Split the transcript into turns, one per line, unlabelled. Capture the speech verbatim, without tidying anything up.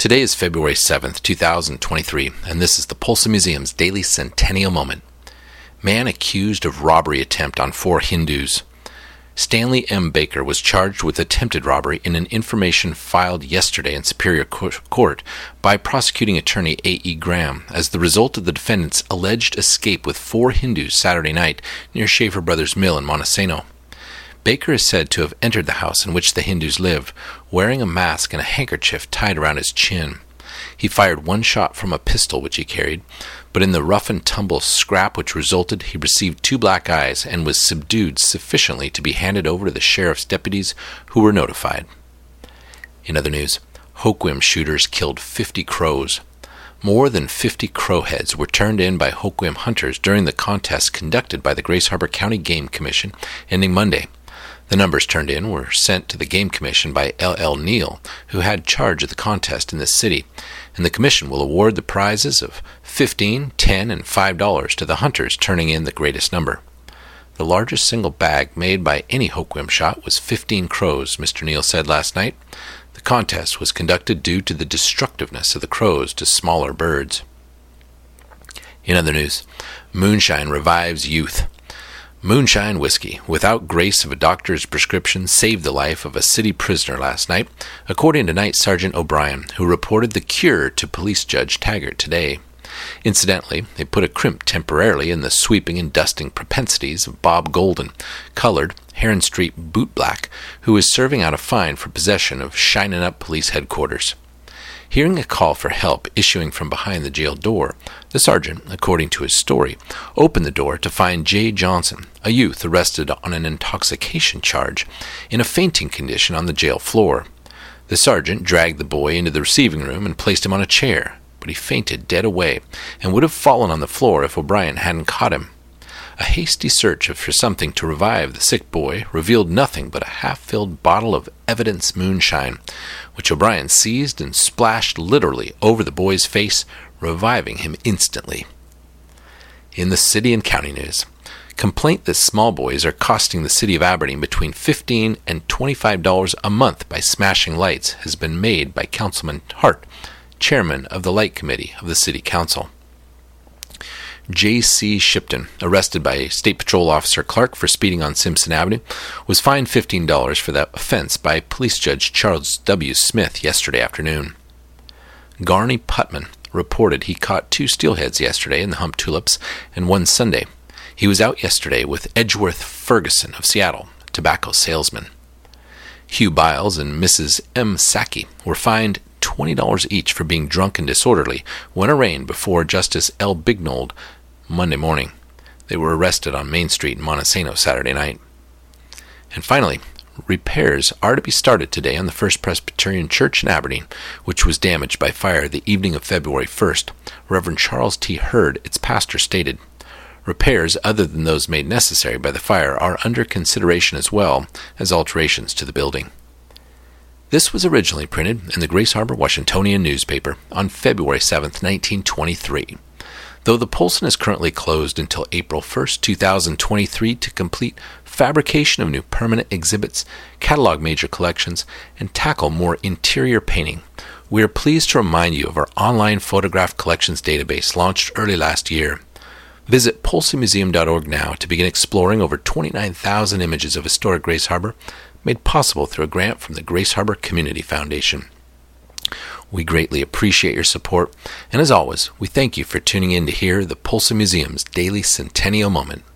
Today is February seventh, two thousand twenty-three, and this is the Polson Museum's Daily Centennial Moment. Man accused of robbery attempt on four Hindus. Stanley M. Baker was charged with attempted robbery in an information filed yesterday in Superior Court by prosecuting attorney A E. Graham as the result of the defendant's alleged escape with four Hindus Saturday night near Schaefer Brothers Mill in Montesano. Baker is said to have entered the house in which the Hindus lived, wearing a mask and a handkerchief tied around his chin. He fired one shot from a pistol which he carried, but in the rough-and-tumble scrap which resulted, he received two black eyes and was subdued sufficiently to be handed over to the sheriff's deputies, who were notified. In other news, Hoquiam shooters killed fifty crows. More than fifty crow heads were turned in by Hoquiam hunters during the contest conducted by the Grace Harbor County Game Commission, ending Monday. The numbers turned in were sent to the Game Commission by L L. Neal, who had charge of the contest in this city, and the commission will award the prizes of fifteen dollars, ten dollars, and five dollars to the hunters turning in the greatest number. The largest single bag made by any Hoquiam shot was fifteen crows, Mister Neal said last night. The contest was conducted due to the destructiveness of the crows to smaller birds. In other news, moonshine revives youth. Moonshine whiskey, without grace of a doctor's prescription, saved the life of a city prisoner last night, according to Night Sergeant O'Brien, who reported the cure to Police Judge Taggart today. Incidentally, they put a crimp temporarily in the sweeping and dusting propensities of Bob Golden, colored, Heron Street bootblack, who is serving out a fine for possession of Shinin' Up Police Headquarters. Hearing a call for help issuing from behind the jail door, the sergeant, according to his story, opened the door to find Jay Johnson, a youth arrested on an intoxication charge, in a fainting condition on the jail floor. The sergeant dragged the boy into the receiving room and placed him on a chair, but he fainted dead away and would have fallen on the floor if O'Brien hadn't caught him. A hasty search for something to revive the sick boy revealed nothing but a half-filled bottle of Evidence moonshine, which O'Brien seized and splashed literally over the boy's face, reviving him instantly. In the city and county news, complaint that small boys are costing the city of Aberdeen between fifteen dollars and twenty-five dollars a month by smashing lights has been made by Councilman Hart, chairman of the Light Committee of the City Council. J C Shipton, arrested by State Patrol Officer Clark for speeding on Simpson Avenue, was fined fifteen dollars for that offense by Police Judge Charles W. Smith yesterday afternoon. Garney Putman reported he caught two steelheads yesterday in the Hump Tulips and one Sunday. He was out yesterday with Edgeworth Ferguson of Seattle, tobacco salesman. Hugh Biles and Missus M. Saki were fined twenty dollars each for being drunk and disorderly when arraigned before Justice L. Bignold Monday morning. They were arrested on Main Street in Montesano Saturday night. And finally, repairs are to be started today on the First Presbyterian Church in Aberdeen, which was damaged by fire the evening of February first. Reverend Charles T. Hurd, its pastor, stated, "Repairs other than those made necessary by the fire are under consideration as well as alterations to the building." This was originally printed in the Grace Harbor Washingtonian newspaper on February seventh, nineteen twenty-three. Though the Polson is currently closed until April first, two thousand twenty-three to complete fabrication of new permanent exhibits, catalog major collections, and tackle more interior painting, we are pleased to remind you of our online photograph collections database launched early last year. Visit polson museum dot org now to begin exploring over twenty-nine thousand images of historic Grace Harbor, made possible through a grant from the Grace Harbor Community Foundation. We greatly appreciate your support, and as always, we thank you for tuning in to hear the Polson Museum's Daily Centennial Moment.